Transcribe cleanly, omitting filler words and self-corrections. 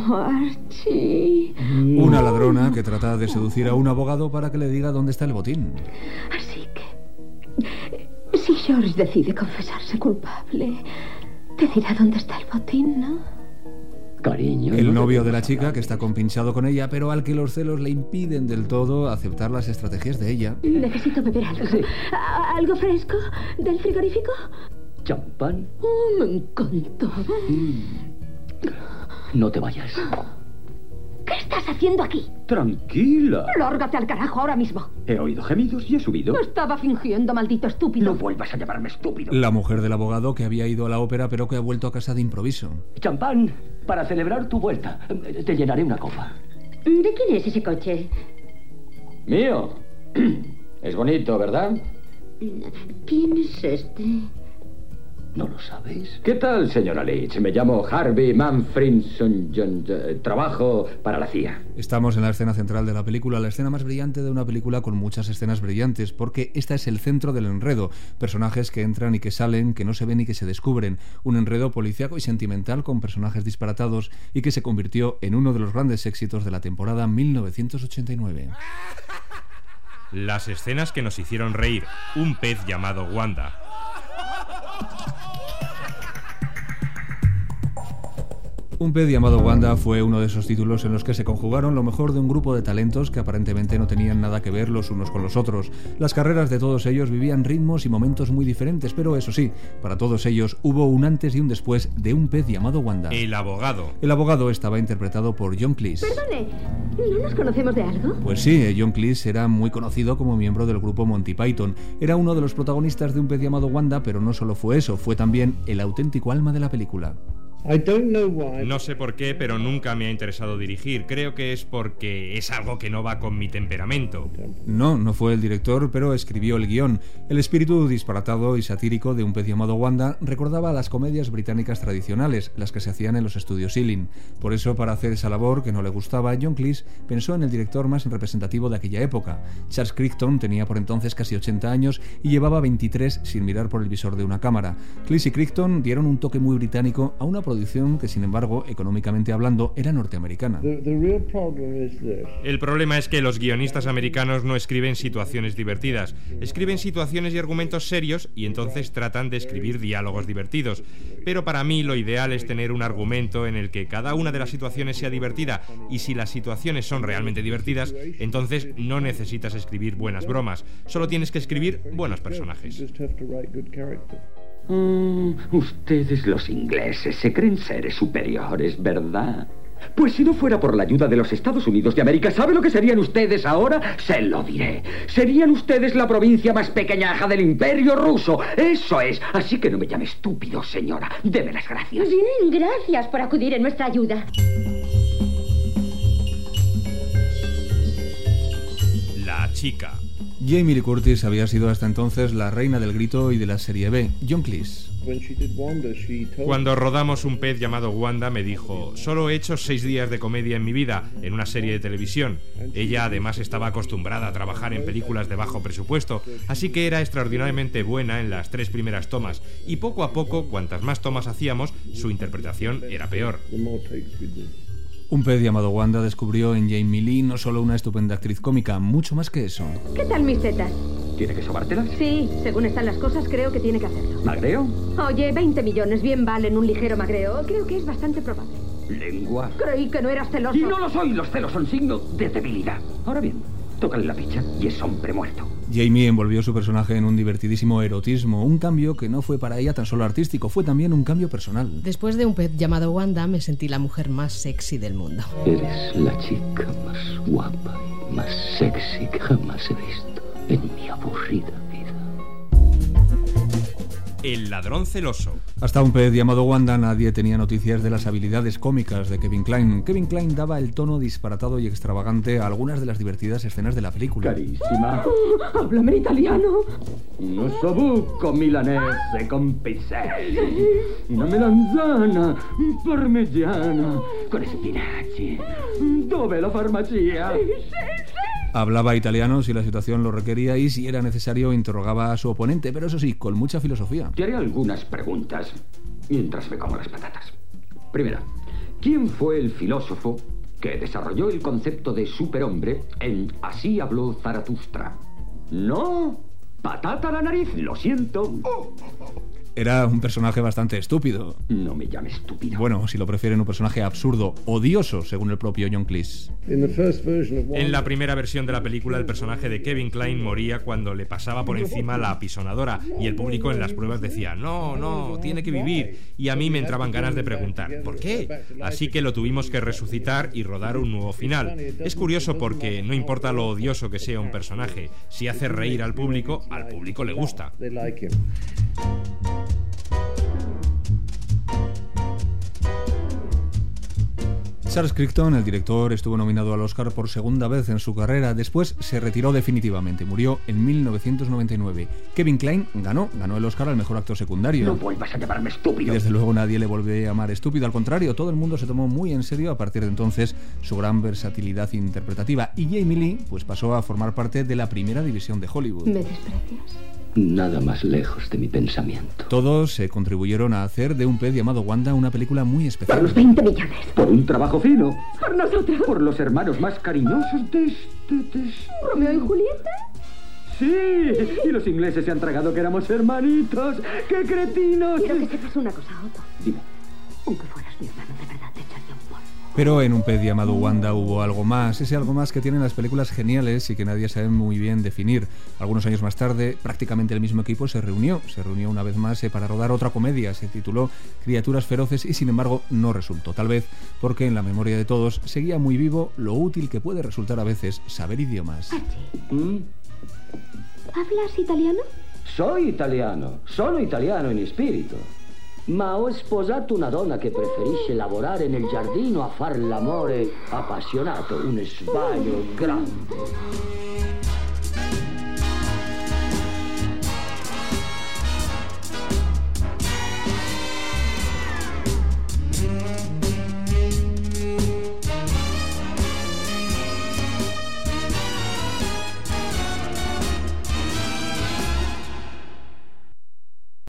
Archie. Una ladrona que trata de seducir a un abogado para que le diga dónde está el botín. Así que, si George decide confesarse culpable, te dirá dónde está el botín, ¿no? Cariño. El novio de la chica, que está compinchado con ella, pero al que los celos le impiden del todo aceptar las estrategias de ella. Necesito beber algo. Sí. ¿Algo fresco? ¿Del frigorífico? ¿Champán? Me encanta. No te vayas. ¿Qué estás haciendo aquí? Tranquila. Lárgate al carajo ahora mismo. He oído gemidos y he subido. Estaba fingiendo, maldito estúpido. No vuelvas a llamarme estúpido. La mujer del abogado, que había ido a la ópera pero que ha vuelto a casa de improviso. Champán, para celebrar tu vuelta. Te llenaré una copa. ¿De quién es ese coche? Mío. Es bonito, ¿verdad? ¿Quién es este? ¿No lo sabéis? ¿Qué tal, señora Leach? Me llamo Harvey Manfredson. Trabajo para la CIA. Estamos en la escena central de la película, la escena más brillante de una película con muchas escenas brillantes, porque esta es el centro del enredo. Personajes que entran y que salen, que no se ven y que se descubren. Un enredo policíaco y sentimental con personajes disparatados y que se convirtió en uno de los grandes éxitos de la temporada 1989. Las escenas que nos hicieron reír. Un pez llamado Wanda. Un pez llamado Wanda fue uno de esos títulos en los que se conjugaron lo mejor de un grupo de talentos que aparentemente no tenían nada que ver los unos con los otros. Las carreras de todos ellos vivían ritmos y momentos muy diferentes, pero eso sí, para todos ellos hubo un antes y un después de Un pez llamado Wanda. El abogado. El abogado estaba interpretado por John Cleese. Perdone, ¿no nos conocemos de algo? Pues sí, John Cleese era muy conocido como miembro del grupo Monty Python. Era uno de los protagonistas de Un pez llamado Wanda, pero no solo fue eso, fue también el auténtico alma de la película. No sé por qué, pero nunca me ha interesado dirigir. Creo que es porque es algo que no va con mi temperamento. No fue el director, pero escribió el guión. El espíritu disparatado y satírico de Un pez llamado Wanda recordaba a las comedias británicas tradicionales, las que se hacían en los estudios Ealing. Por eso, para hacer esa labor que no le gustaba, John Cleese pensó en el director más representativo de aquella época. Charles Crichton tenía por entonces casi 80 años y llevaba 23 sin mirar por el visor de una cámara. Cleese y Crichton dieron un toque muy británico a una producción que, sin embargo, económicamente hablando, era norteamericana. El problema es que los guionistas americanos no escriben situaciones divertidas, escriben situaciones y argumentos serios y entonces tratan de escribir diálogos divertidos. Pero para mí lo ideal es tener un argumento en el que cada una de las situaciones sea divertida, y si las situaciones son realmente divertidas, entonces no necesitas escribir buenas bromas, solo tienes que escribir buenos personajes. Ustedes los ingleses se creen seres superiores, ¿verdad? Pues si no fuera por la ayuda de los Estados Unidos de América, ¿sabe lo que serían ustedes ahora? Se lo diré. Serían ustedes la provincia más pequeñaja del Imperio Ruso. Eso es. Así que no me llame estúpido, señora. Deme las gracias. Bien, gracias por acudir en nuestra ayuda. La chica. Jamie Lee Curtis había sido hasta entonces la reina del grito y de la serie B. John Cleese. Cuando rodamos Un pez llamado Wanda me dijo: solo he hecho 6 días de comedia en mi vida, en una serie de televisión. Ella además estaba acostumbrada a trabajar en películas de bajo presupuesto, así que era extraordinariamente buena en las 3 primeras tomas, y poco a poco, cuantas más tomas hacíamos, su interpretación era peor. Un pez llamado Wanda descubrió en Jamie Lee no solo una estupenda actriz cómica, mucho más que eso. ¿Qué tal mis tetas? ¿Tiene que sobártelas? Sí, según están las cosas, creo que tiene que hacerlo. ¿Magreo? Oye, 20 millones bien valen un ligero magreo. Creo que es bastante probable. Lengua. Creí que no eras celoso. Y no lo soy, los celos son signo de debilidad. Ahora bien, tócale la picha y es hombre muerto. Jamie envolvió su personaje en un divertidísimo erotismo, un cambio que no fue para ella tan solo artístico, fue también un cambio personal. Después de Un pez llamado Wanda, me sentí la mujer más sexy del mundo. Eres la chica más guapa y más sexy que jamás he visto en mi aburrida vida. El ladrón celoso. Hasta Un pez llamado Wanda nadie tenía noticias de las habilidades cómicas de Kevin Kline. Kevin Kline daba el tono disparatado y extravagante a algunas de las divertidas escenas de la película. Carísima. Háblame en italiano. Un ossobuco milanese con piselli, una melanzana parmigiana con spinaci. Dov'è la farmacia? Hablaba italiano si la situación lo requería y si era necesario interrogaba a su oponente, pero eso sí, con mucha filosofía. Te haré algunas preguntas mientras me como las patatas. Primera, ¿Quién fue el filósofo que desarrolló el concepto de superhombre en Así habló Zaratustra? No, patata a la nariz, lo siento. Era un personaje bastante estúpido. No me llame estúpido. Bueno, si lo prefieren, un personaje absurdo, odioso, según el propio John Cleese. En la primera versión de la película, el personaje de Kevin Kline moría cuando le pasaba por encima la apisonadora y el público en las pruebas decía, no, tiene que vivir. Y a mí me entraban ganas de preguntar, ¿por qué? Así que lo tuvimos que resucitar y rodar un nuevo final. Es curioso porque no importa lo odioso que sea un personaje, si hace reír al público le gusta. Charles Crichton, el director, estuvo nominado al Oscar por segunda vez en su carrera. Después se retiró definitivamente. Murió en 1999. Kevin Kline ganó el Oscar al mejor actor secundario. No vuelvas a llamarme estúpido. Y desde luego nadie le volvió a llamar estúpido. Al contrario, todo el mundo se tomó muy en serio a partir de entonces su gran versatilidad interpretativa. Y Jamie Lee pues pasó a formar parte de la primera división de Hollywood. ¿Me desprecias? Nada más lejos de mi pensamiento. Todos contribuyeron a hacer de Un pez llamado Wanda una película muy especial. Por los 20 millones. Por un trabajo fino. Por nosotros. Por los hermanos más cariñosos de ¿Romeo y Julieta? Sí, y los ingleses se han tragado que éramos hermanitos. ¡Qué cretinos! Quiero que sepas una cosa, Otto. Dime. Aunque fueras mi hermano, de verdad te echaría un polvo. Pero en Un pez llamado Wanda hubo algo más, ese algo más que tienen las películas geniales y que nadie sabe muy bien definir. Algunos años más tarde, prácticamente el mismo equipo se reunió una vez más para rodar otra comedia, se tituló Criaturas feroces y sin embargo no resultó, tal vez porque en la memoria de todos seguía muy vivo lo útil que puede resultar a veces saber idiomas. ¿Hablas italiano? Soy italiano, sono italiano in spirito. Ma ho sposato una donna che preferisce lavorare nel giardino a far l'amore appassionato, un sbaglio grande.